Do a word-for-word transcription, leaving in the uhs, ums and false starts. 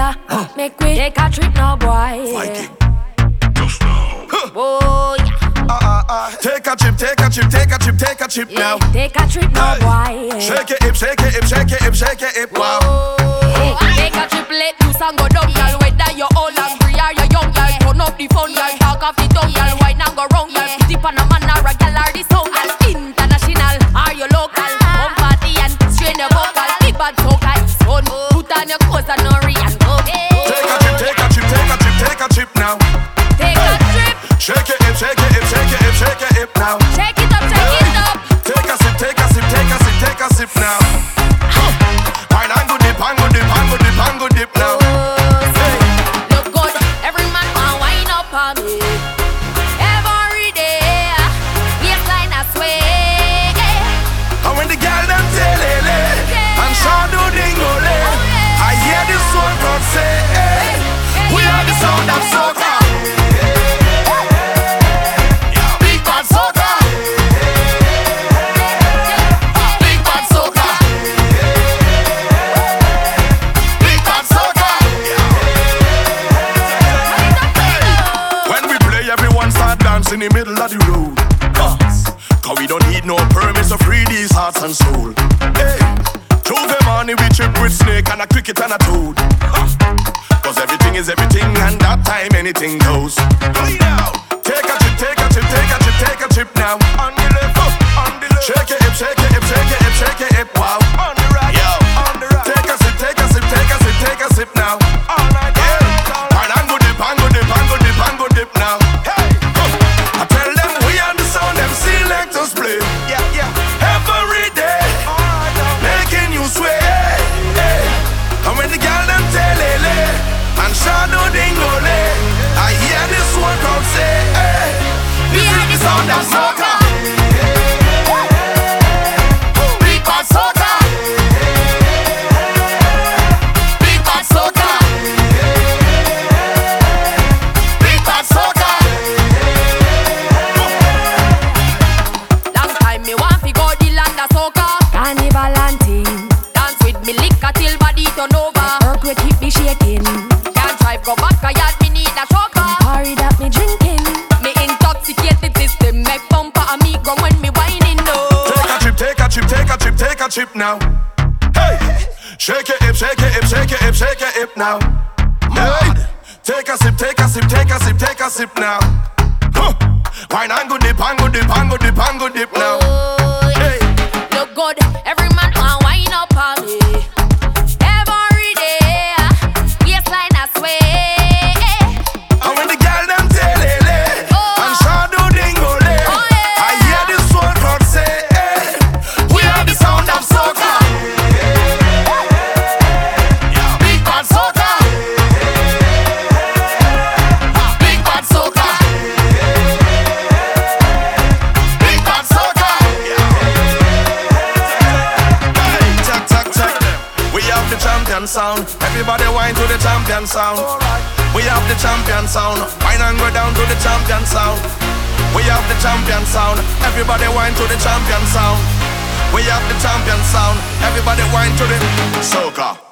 yeah. Huh. Make we take a trip now, boy. Viking. Just now. Oh, yeah. Uh, uh, uh. Take a trip, take a trip, take a trip, take a trip yeah. now. Take a trip now, hey. boy. Shake your hip, shake your hip, shake your hip, shake your hip, wow. Hey. Take a trip, let loose and go down, girl. Whether you're old and free or you're young, girl. Turn up the phone, girl. Talk off the tongue, girl. Wine and go round, girl. Put it on a man or a girl or the sound, girl. International or you local. Come party and strain your vocal. Big bad soca is fun. Put on your clothes and no and go. Take a trip, take a trip, take a trip, take a trip now. Take a trip. Shake your hip, shake your hip, shake your hip, shake your hip now. Shake it up, shake it up. Take a sip, take a sip, take a sip, take a sip now. Wine and go dip, and go dip, and go dip, and go dip now. Hey. Look good, every man want wine up on me. Every day, waistline I sway. And when the girl them tell it, and shout do dingole, I hear the soul crowd say, hey, we are the sound of soca. Big bad soca. Big bad soca. Big bad soca. When we play, everyone start dancing in the middle of the road. Uh, Cause we don't need no permits to free these hearts and soul. Hey, Tuesday morning we trip with snake and a cricket and a toad. Uh, Cause everything is everything and that time anything goes. Hey now, take a trip, take a trip, take a trip, take a trip now. On the left, uh, on the left. Shake your hip, shake your hip, shake your hip, shake your hip, wow. On the right, yo, on the right. Take a sip, take a sip, take a sip, take a sip now. All night, yeah. And I'm go dip, I'm go dip, I'm go dip, I'm go dip now. Hey, uh, I tell them we are the sound, them select us play. Yeah, yeah. Every day, making you sway. Hey. And when the girl them tell it, and shadow dingole, I hear this one crowd say, hey, this is the sound of soca. Big bad soca. Big bad soca. Big bad soca. Long time me want fi go the land of soca. Carnival and ting. Dance with me liquor till body turn over. Earthquake keep me shaking. Can't drive go back a yard, me need a chauffeur. Party that me drinking. Me intoxicated system make bumper and me go when me whining no. Take a trip, take a trip, take a trip, take a trip now. Hey, shake your hip, shake your hip, shake your hip, shake your hip now. Hey, take a sip, take a sip, take a sip, take a sip now. Huh. Wine and go dip, and go dip, and go dip, and go dip now. Oh, yeah. Hey, Look good, every man want wine up on me. Every day, waistline I sway. and when the girl them tell it, and shadow dingole, Oh, yeah. I hear this one crowd say, hey, we are the sound of soca. Big bad soca. Big bad soca. Big bad soca. Hey, check, check, check. We have the champion sound. Everybody whine to the champion sound. We have the champion sound. Whine and go down to the champion sound. We have the champion sound. Everybody whine to the champion sound. We have the champion sound. Everybody whine to the soca.